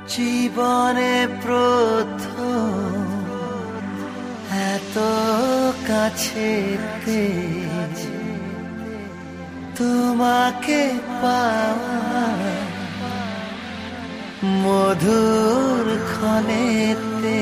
জীবনে প্রথম এত কাছেতে তোমাকে পাওয়া মধুর ক্ষণেতে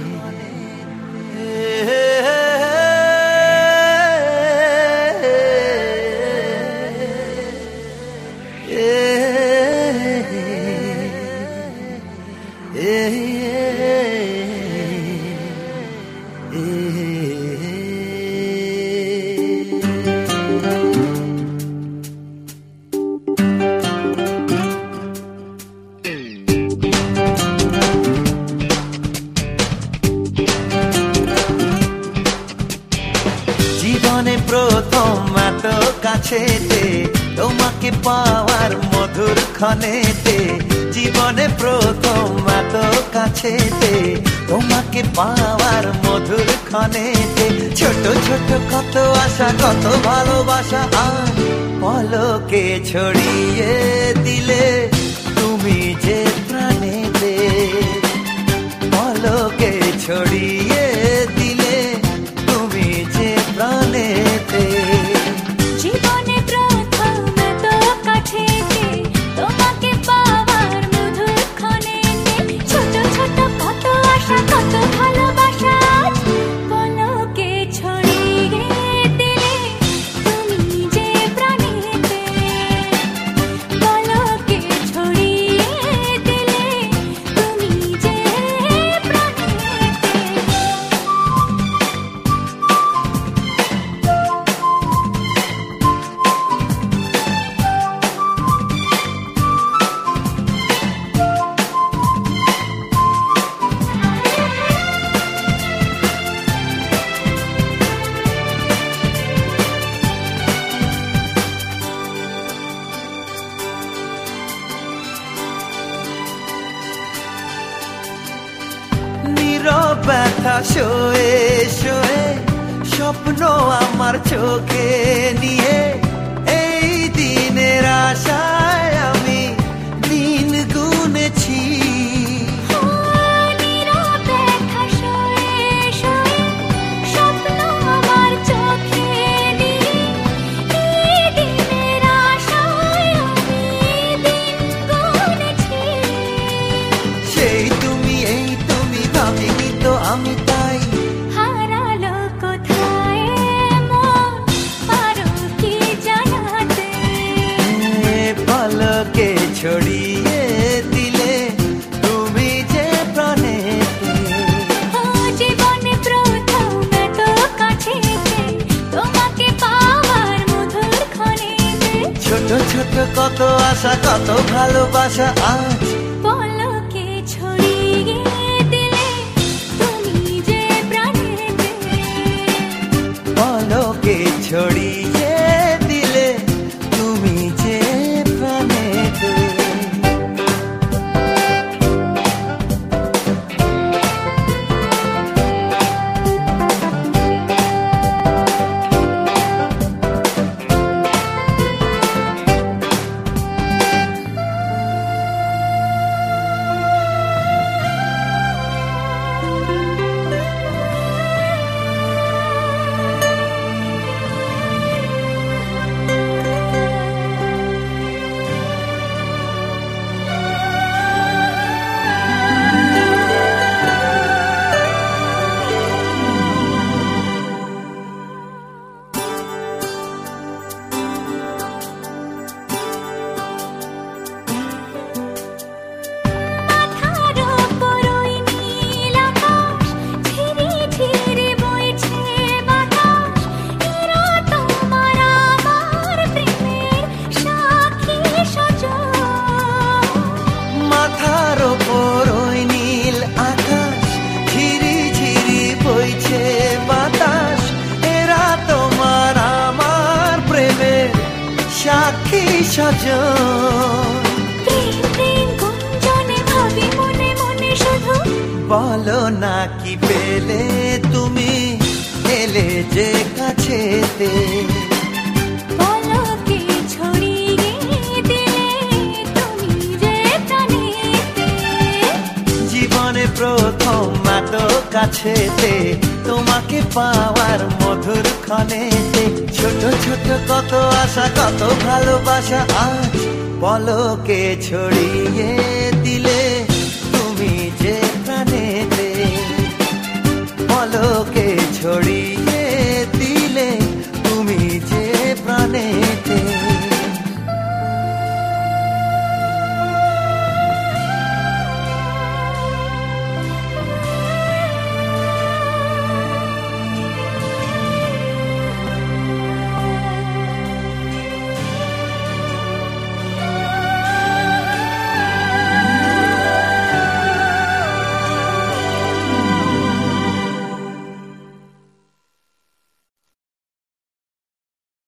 জীবনে প্রথম এত কাছেতে তোমাকে পাওয়ার মধুর ক্ষণেতে জীবনে প্রথম এত কাছেতে তোমাকে পাওয়ার মধুর ক্ষণেতে ছোট ছোট কত আশা কত ভালোবাসা আর পলকে ছড়িয়ে দিলে তুমি যে প্রাণেতে পলকে ছড়িয়ে দিলে তুমি যে প্রাণেতে জীবনে প্রথম এত কাছেতে তোমাকে পাওয়ার মধুর ক্ষণেতে ছোট ছোট কত আশা কত ভালোবাসা পলকে ছড়িয়ে দিলে তুমি যে প্রাণেতে পলকে ছড়িয়ে দিলে তুমি যে প্রাণেতে নীরব ব্যথা শোয়ে শোয়ে স্বপ্ন আমার চোখে নিয়ে এই দিনের আশায় আমি দিন গুনেছি সেই তুমি এই তুমি ভাবিনি তো আমি তাই হারালো কোথায় মন পারো কি জানাতে পলকে ছড়িয়ে দিলে তুমি যে প্রাণেতে জীবনে প্রথম এত কাছেতে তোমাকে পাওয়ার মধুর ক্ষণেতে ছোট ছোট কত আশা কত ভালোবাসা আজ পলকে ছড়িয়ে দিলে তুমি যে প্রাণেতে পলকে ছড়িয়ে দিলে তুমি যে প্রাণেতে সাক্ষী সজন প্রেম প্রেম গুঞ্জনে ভাবি মনে মনে শুধু বলো না কি পেলে তুমি এলে যে কাছেতে পলকে ছড়িয়ে দিলে তুমি যে প্রাণেতে প্রথম এত কাছেতে, তোমাকে পাওয়ার মধুর ক্ষণেতে। ছোট ছোট কত আশা কত ভালোবাসা আজ পলকে ছড়িয়ে দিলে তুমি যে প্রাণেতে, পলকে ছড়িয়ে